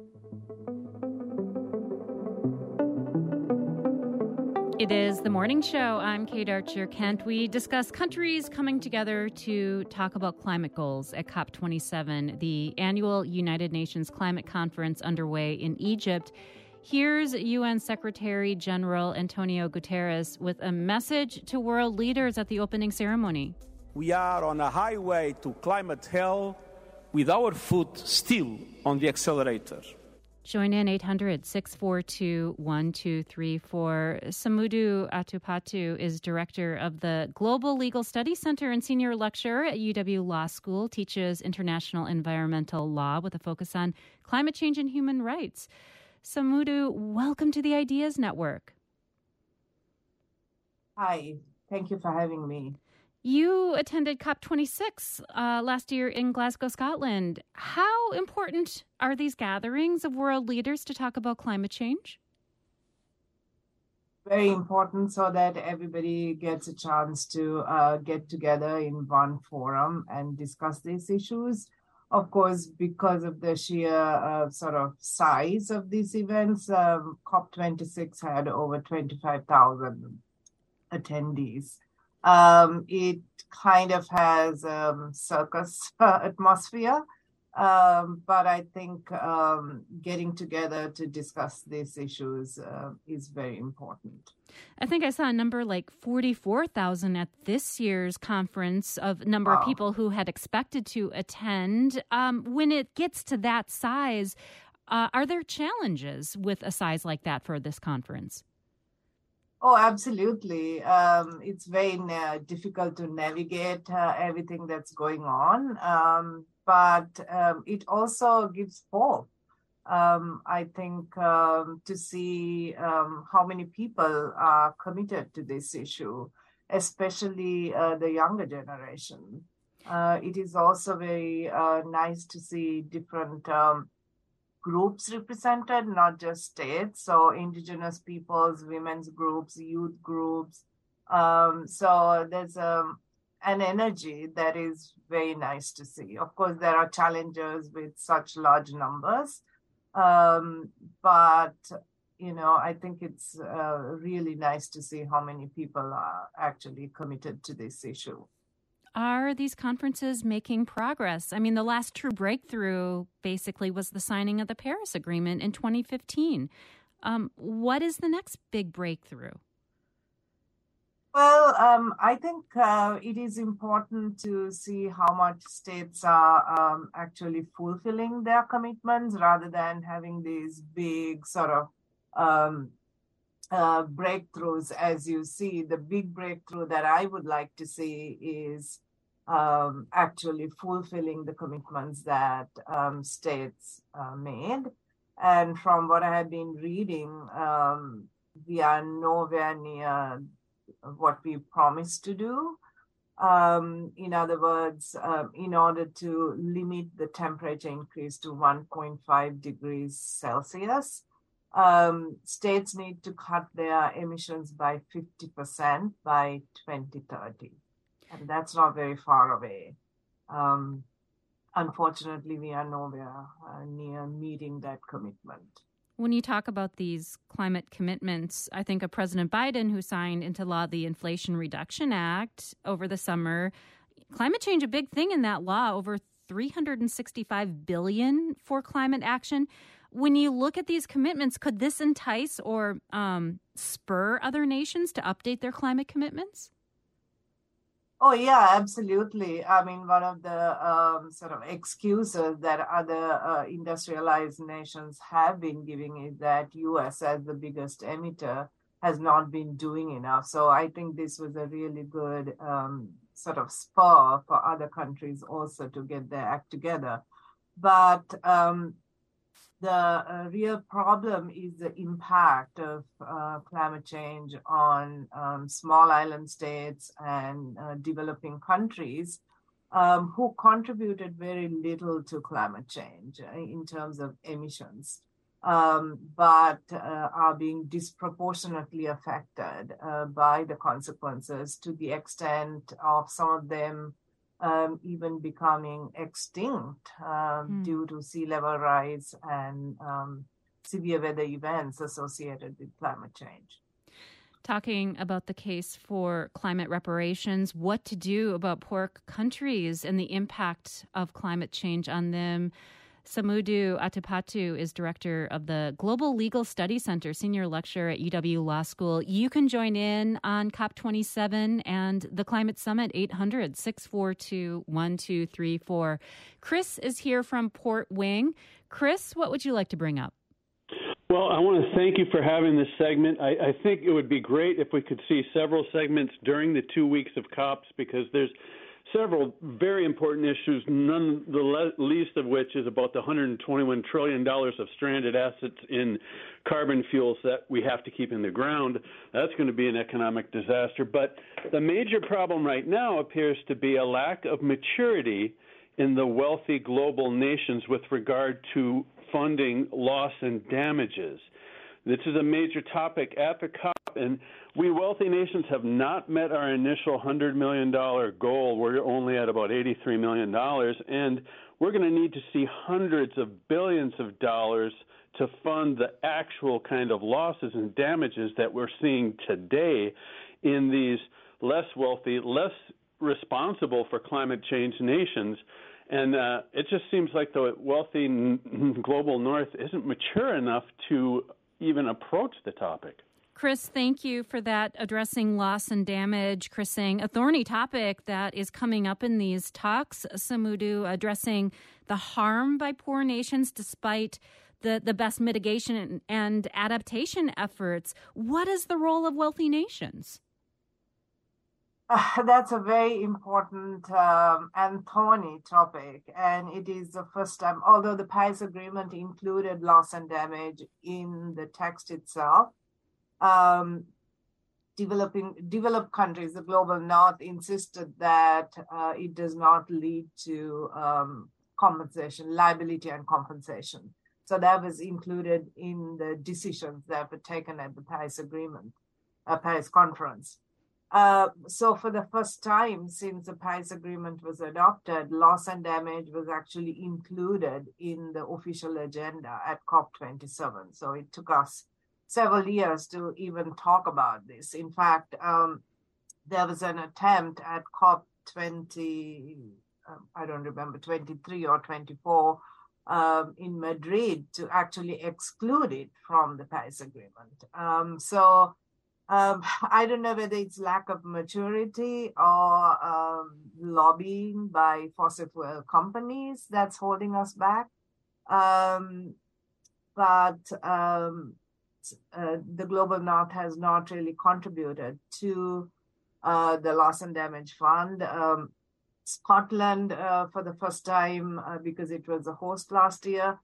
It is The Morning Show. I'm Kate Archer-Kent. We discuss countries coming together to talk about climate goals at COP27, the annual United Nations Climate Conference underway in Egypt. Here's UN Secretary General Antonio Guterres with a message to world leaders at the opening ceremony. We are on a highway to climate hell with our foot still on the accelerator. Join in 800-642-1234. Samudu Atupatu is director of the Global Legal Studies Center and senior lecturer at UW Law School, teaches international environmental law with a focus on climate change and human rights. Samudu, welcome to the Ideas Network. Hi, thank you for having me. You attended COP26 last year in Glasgow, Scotland. How important are these gatherings of world leaders to talk about climate change? Very important, so that everybody gets a chance to get together in one forum and discuss these issues. Of course, because of the sheer sort of size of these events, COP26 had over 25,000 attendees. It kind of has circus atmosphere, but I think getting together to discuss these issues is very important. I think I saw a number like 44,000 at this year's conference of number of people who had expected to attend. When it gets to that size, are there challenges with a size like that for this conference? Oh, absolutely. It's very difficult to navigate everything that's going on, but it also gives hope. I think to see how many people are committed to this issue, especially the younger generation. It is also very nice to see different groups represented, not just states. So indigenous peoples, women's groups, youth groups. So there's an energy that is very nice to see. Of course, there are challenges with such large numbers. But, I think it's really nice to see how many people are actually committed to this issue. Are these conferences making progress? I mean, the last true breakthrough basically was the signing of the Paris Agreement in 2015. What is the next big breakthrough? Well, I think it is important to see how much states are actually fulfilling their commitments rather than having these big sort of breakthroughs. As you see, the big breakthrough that I would like to see is actually fulfilling the commitments that states made. And from what I have been reading, we are nowhere near what we promised to do. In other words, in order to limit the temperature increase to 1.5 degrees Celsius, states need to cut their emissions by 50% by 2030. And that's not very far away. Unfortunately, we are nowhere near meeting that commitment. When you talk about these climate commitments, I think of President Biden, who signed into law the Inflation Reduction Act over the summer. Climate change, a big thing in that law, over $365 billion for climate action. When you look at these commitments, could this entice or spur other nations to update their climate commitments? Oh, yeah, absolutely. I mean, one of the sort of excuses that other industrialized nations have been giving is that U.S. as the biggest emitter has not been doing enough. So I think this was a really good sort of spur for other countries also to get their act together. But the real problem is the impact of climate change on small island states and developing countries who contributed very little to climate change in terms of emissions, but are being disproportionately affected by the consequences, to the extent of some of them even becoming extinct due to sea level rise and severe weather events associated with climate change. Talking about the case for climate reparations, what to do about poor countries and the impact of climate change on them. Samudu Atupatu is director of the Global Legal Studies Center, senior lecturer at UW Law School. You can join in on COP27 and the Climate Summit, 800-642-1234. Chris is here from Port Wing. Chris, what would you like to bring up? Well, I want to thank you for having this segment. I think it would be great if we could see several segments during the 2 weeks of COPs, because there's several very important issues, none the least of which is about the $121 trillion of stranded assets in carbon fuels that we have to keep in the ground. That's going to be an economic disaster. But the major problem right now appears to be a lack of maturity in the wealthy global nations with regard to funding loss and damages. This is a major topic at the COP, and we wealthy nations have not met our initial $100 million goal. We're only at about $83 million, and we're going to need to see hundreds of billions of dollars to fund the actual kind of losses and damages that we're seeing today in these less wealthy, less responsible for climate change nations. And it just seems like the wealthy global north isn't mature enough to even approach the topic. Chris, thank you for that, addressing loss and damage. Chris saying a thorny topic that is coming up in these talks. Samudu addressing the harm by poor nations despite the best mitigation and adaptation efforts. What is the role of wealthy nations? That's a very important and thorny topic, and it is the first time, although the Paris Agreement included loss and damage in the text itself, developed countries, the global north, insisted that it does not lead to compensation, liability and compensation. So that was included in the decisions that were taken at the Paris Agreement, Paris Conference. So for the first time since the Paris Agreement was adopted, loss and damage was actually included in the official agenda at COP27. So it took us several years to even talk about this. In fact, there was an attempt at COP20, I don't remember, 23 or 24 in Madrid to actually exclude it from the Paris Agreement. I don't know whether it's lack of maturity or lobbying by fossil fuel companies that's holding us back. But the global north has not really contributed to the loss and damage fund. Scotland, for the first time, because it was a host last year,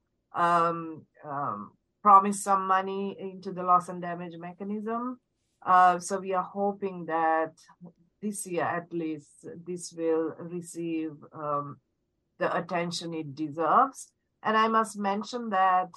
promised some money into the loss and damage mechanism. So we are hoping that this year, at least, this will receive the attention it deserves. And I must mention that,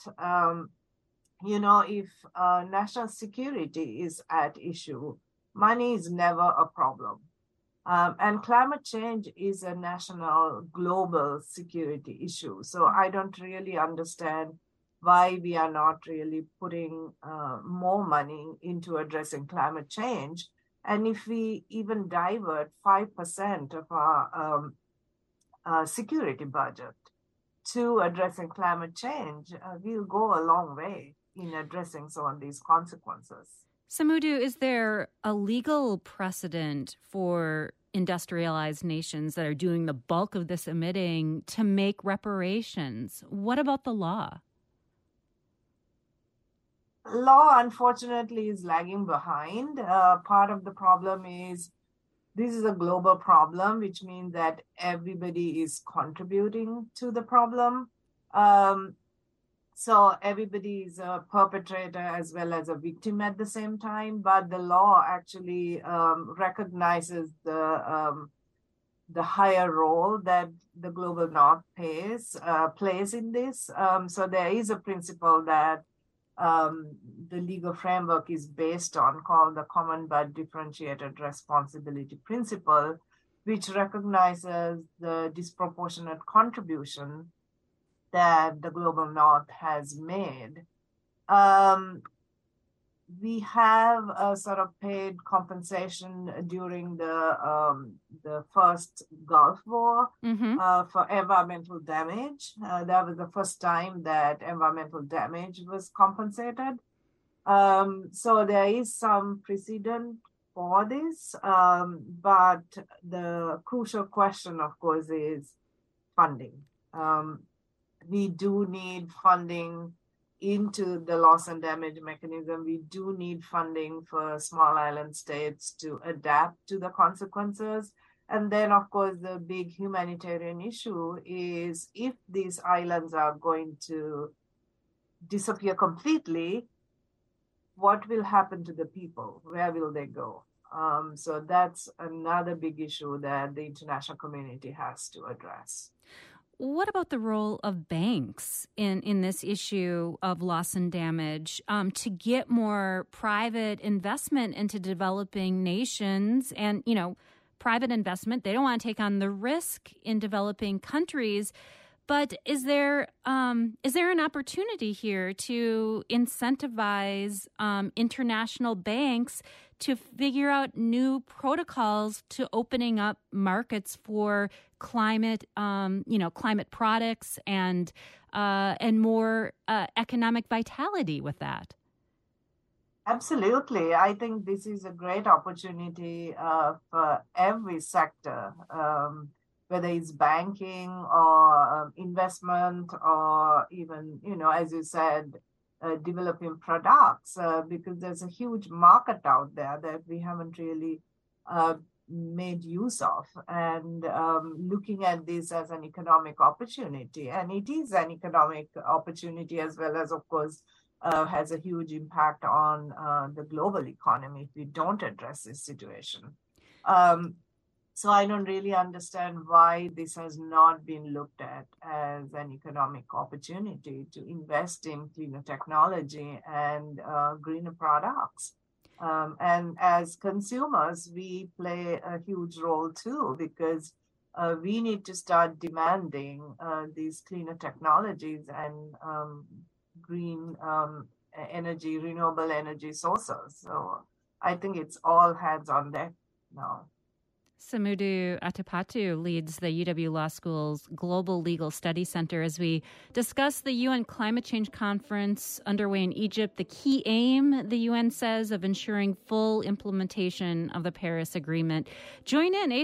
if national security is at issue, money is never a problem. And climate change is a national global security issue. So I don't really understand why we are not really putting more money into addressing climate change. And if we even divert 5% of our security budget to addressing climate change, we'll go a long way in addressing some of these consequences. Samudu, is there a legal precedent for industrialized nations that are doing the bulk of this emitting to make reparations? What about the law? Law, unfortunately, is lagging behind. Part of the problem is this is a global problem, which means that everybody is contributing to the problem. So everybody is a perpetrator as well as a victim at the same time. But the law actually recognizes the higher role that the global north plays in this. So there is a principle that the legal framework is based on, called the Common but Differentiated Responsibility Principle, which recognizes the disproportionate contribution that the global north has made. We have a sort of paid compensation during the first Gulf War for environmental damage. That was the first time that environmental damage was compensated. So there is some precedent for this, but the crucial question, of course, is funding. We do need funding into the loss and damage mechanism. We do need funding for small island states to adapt to the consequences. And then, of course, the big humanitarian issue is if these islands are going to disappear completely, what will happen to the people? Where will they go? So that's another big issue that the international community has to address. What about the role of banks in this issue of loss and damage to get more private investment into developing nations? And, you know, private investment, they don't want to take on the risk in developing countries. But is there an opportunity here to incentivize international banks to figure out new protocols to opening up markets for climate, climate products and more economic vitality with that? Absolutely. I think this is a great opportunity for every sector, whether it's banking or investment or even, as you said, developing products, because there's a huge market out there that we haven't really made use of, and looking at this as an economic opportunity. And it is an economic opportunity as well as, of course, has a huge impact on the global economy if we don't address this situation. So I don't really understand why this has not been looked at as an economic opportunity to invest in cleaner technology and greener products. And as consumers, we play a huge role too, because we need to start demanding these cleaner technologies and green energy, renewable energy sources. So I think it's all hands on deck now. Samudu Atupatu leads the UW Law School's Global Legal Studies Center as we discuss the UN Climate Change Conference underway in Egypt, the key aim, the UN says, of ensuring full implementation of the Paris Agreement. Join in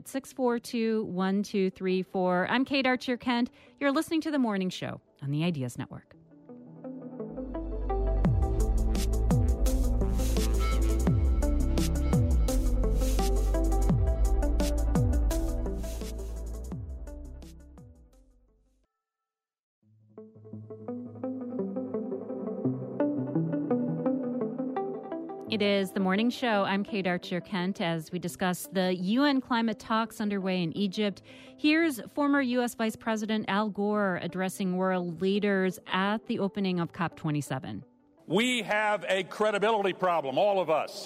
800-642-1234. I'm Kate Archer-Kent. You're listening to The Morning Show on the Ideas Network. It is The Morning Show. I'm Kate Archer-Kent as we discuss the UN climate talks underway in Egypt. Here's former U.S. Vice President Al Gore addressing world leaders at the opening of COP27. We have a credibility problem, all of us.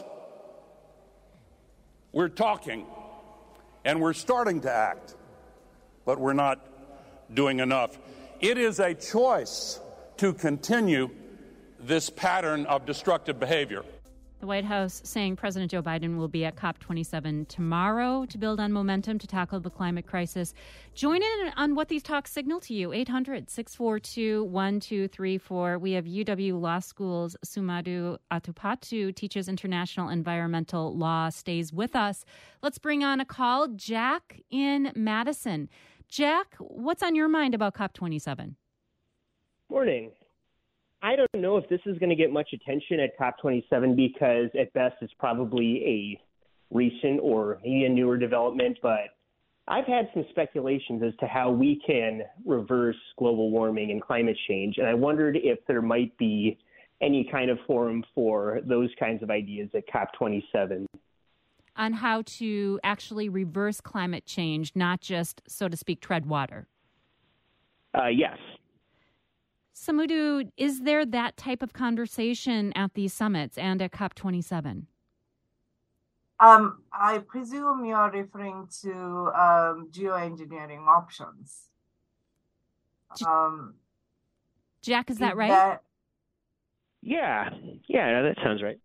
We're talking and we're starting to act, but we're not doing enough. It is a choice to continue this pattern of destructive behavior. The White House saying President Joe Biden will be at COP27 tomorrow to build on momentum to tackle the climate crisis. Join in on what these talks signal to you. 800-642-1234. We have UW Law School's Samudu Atupatu, teaches international environmental law, stays with us. Let's bring on a call. Jack in Madison. Jack, what's on your mind about COP27? Morning. I don't know if this is going to get much attention at COP27 because at best it's probably a recent or maybe a newer development, but I've had some speculations as to how we can reverse global warming and climate change, and I wondered if there might be any kind of forum for those kinds of ideas at COP27. On how to actually reverse climate change, not just, so to speak, tread water. Yes. Samudu, is there that type of conversation at these summits and at COP27? I presume you're referring to geoengineering options. Jack, is that right? Yeah, that sounds right.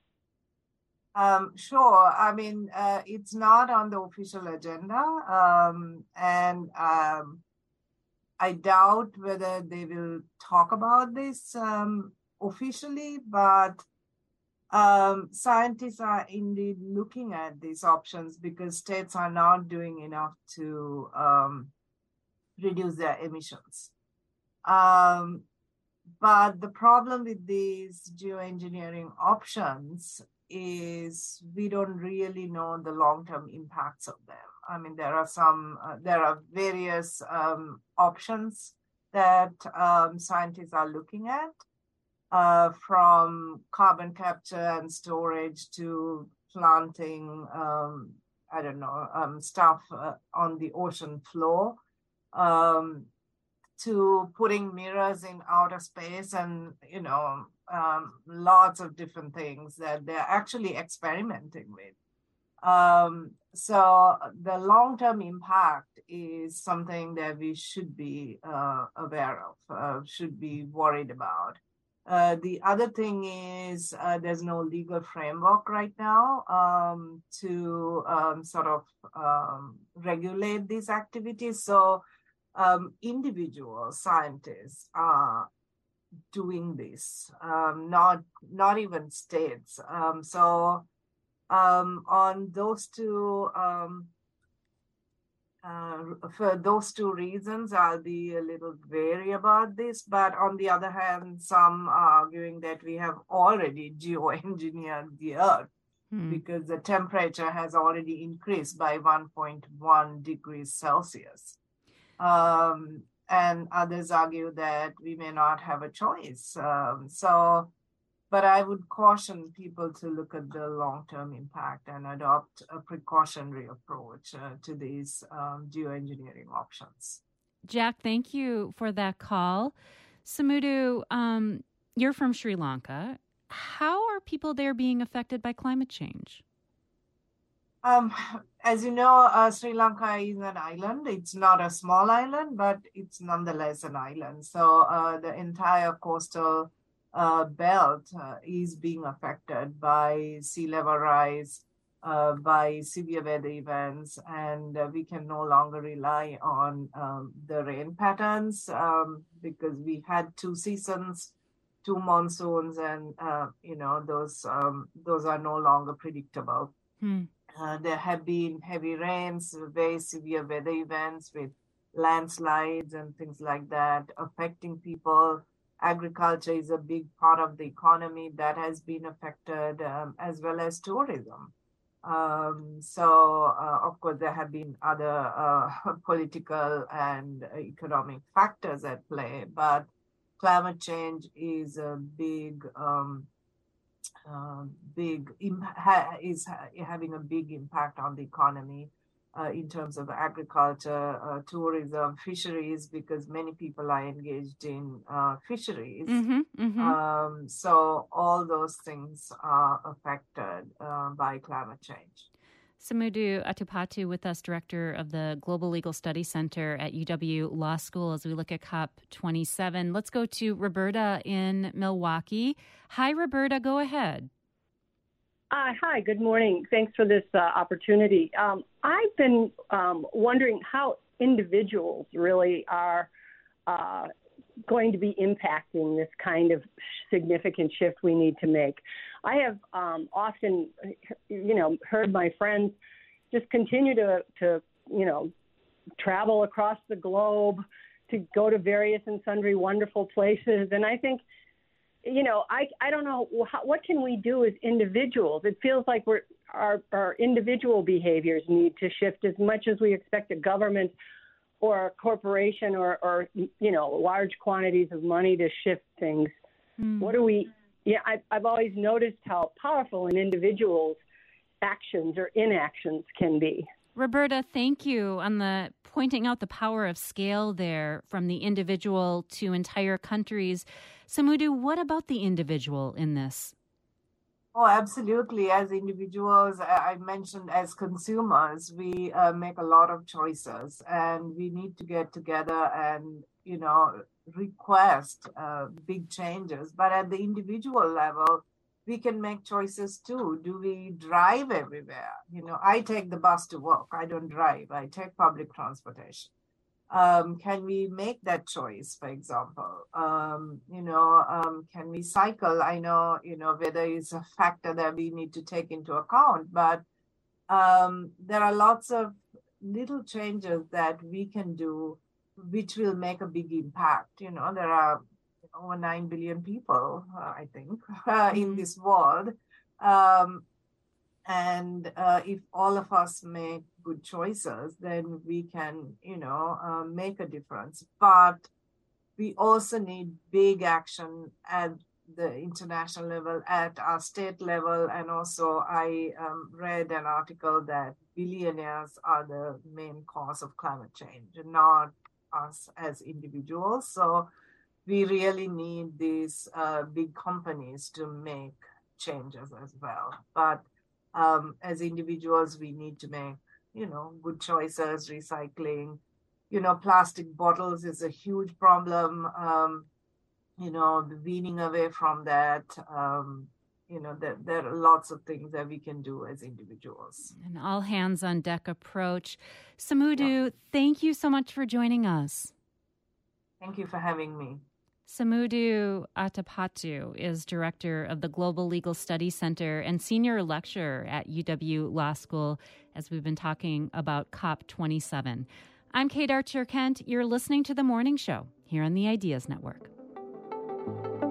Sure. I mean, it's not on the official agenda, and I doubt whether they will talk about this officially, but scientists are indeed looking at these options because states are not doing enough to reduce their emissions. But the problem with these geoengineering options is we don't really know the long-term impacts of them. I mean, there are various options that scientists are looking at, from carbon capture and storage to planting, stuff on the ocean floor, to putting mirrors in outer space and, lots of different things that they're actually experimenting with. So the long-term impact is something that we should be aware of, should be worried about. The other thing is there's no legal framework right now to regulate these activities. So individual scientists are doing this, not even states. So on those two, for those two reasons, I'll be a little wary about this. But on the other hand, some are arguing that we have already geoengineered the Earth because the temperature has already increased by 1.1 degrees Celsius. And others argue that we may not have a choice. But I would caution people to look at the long-term impact and adopt a precautionary approach to these geoengineering options. Jack, thank you for that call. Samudhu, you're from Sri Lanka. How are people there being affected by climate change? As you know, Sri Lanka is an island. It's not a small island, but it's nonetheless an island. So the entire coastal belt is being affected by sea level rise, by severe weather events, and we can no longer rely on the rain patterns because we had 2 seasons, 2 monsoons, and those are no longer predictable. There have been heavy rains, very severe weather events with landslides and things like that affecting people. Agriculture is a big part of the economy that has been affected, as well as tourism. Of course, there have been other political and economic factors at play, but climate change is a is having a big impact on the economy in terms of agriculture, tourism, fisheries, because many people are engaged in fisheries. So all those things are affected by climate change. Samudhu Atupatu with us, Director of the Global Legal Studies Center at UW Law School, as we look at COP27. Let's go to Roberta in Milwaukee. Hi, Roberta. Go ahead. Hi, good morning. Thanks for this opportunity. I've been wondering how individuals really are going to be impacting this kind of significant shift we need to make. I have often, heard my friends just continue to travel across the globe to go to various and sundry wonderful places. And I think, I don't know, what can we do as individuals? It feels like our individual behaviors need to shift as much as we expect a government or a corporation or large quantities of money to shift things. What do we... Yeah, I've always noticed how powerful an individual's actions or inactions can be. Roberta, thank you on the pointing out the power of scale there, from the individual to entire countries. Samudhu, what about the individual in this? Oh, absolutely. As individuals, I mentioned as consumers, we make a lot of choices, and we need to get together and, request big changes. But at the individual level, we can make choices too. Do we drive everywhere? I take the bus to work. I don't drive. I take public transportation. Can we make that choice, for example? Can we cycle? I know, weather is a factor that we need to take into account, but there are lots of little changes that we can do which will make a big impact. There are over 9 billion people, I think, in this world. And if all of us make good choices, then we can, make a difference. But we also need big action at the international level, at our state level. And also I read an article that billionaires are the main cause of climate change, not us as individuals. So we really need these big companies to make changes as well. But as individuals, we need to make, good choices, recycling. Plastic bottles is a huge problem. Weaning away from that. There are lots of things that we can do as individuals. An all hands on deck approach. Samudu, Thank you so much for joining us. Thank you for having me. Samudu Atapatu is director of the Global Legal Studies Center and senior lecturer at UW Law School, as we've been talking about COP27. I'm Kate Archer-Kent. You're listening to The Morning Show here on the Ideas Network.